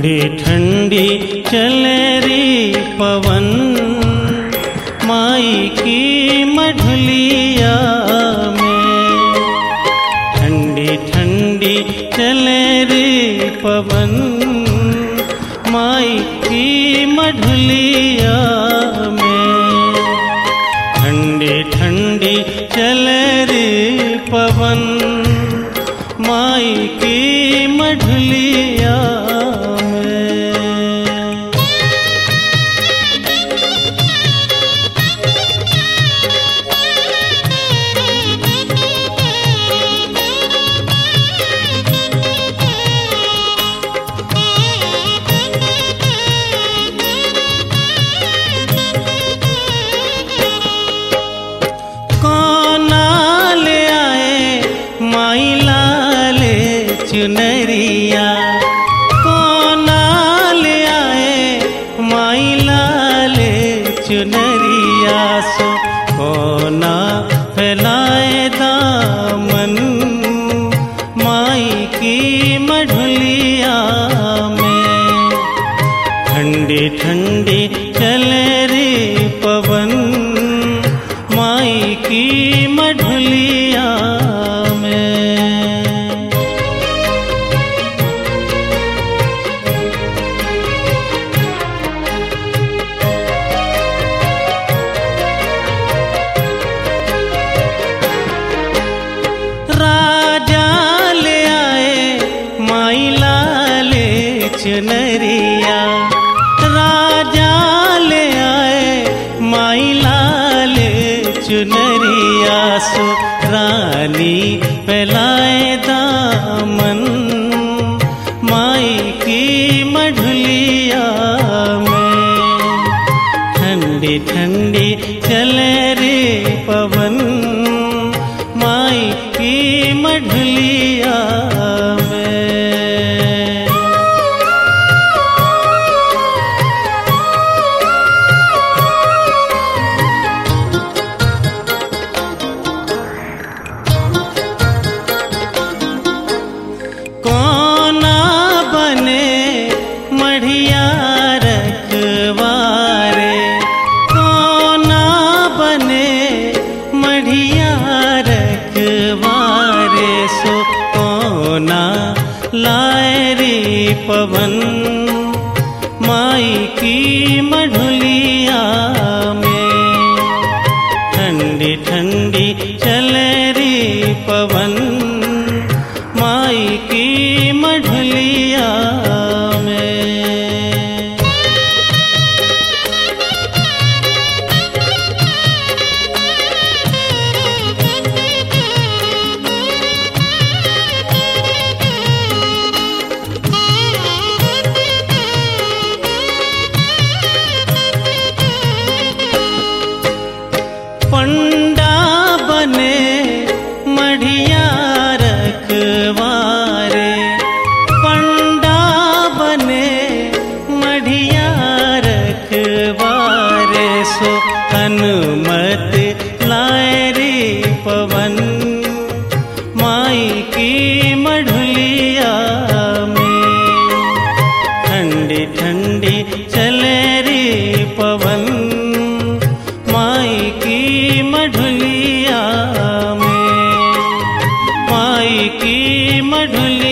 ठंडी ठंडी चले रे पवन माई की मढ़लिया में। ठंडी ठंडी चले रे पवन माई की मढ़लिया में। ठंडी ठंडी चले रे पवन माई की मढ़लिया चुनरिया कोना ले आए माई लाले चुनरिया सो कोना फैलाए दामन माई की मढ़लिया में। ठंडी ठंडी चले रे पवन माई की मढ़लिया में। चुनरिया राजा ले आए माई लाले चुनरिया सो रानी फैलाए दामन माई की मढ़लिया में। ठंडी ठंडी चले रे पवन माई की मढ़लिया में। लाए रे पवन माई की मढ़लिया में। ठंडी ठंडी चले रे पवन माई की मढ़लिया में। पंडा बने मढ़िया रखवारे पंडा बने मढ़िया रखवारे सो अनुमत लाए रे पवन माई की मढ़लिया में। ठंडी ठंडी चले रे पवन माई की मढ़लिया में। माई की मढ़लिया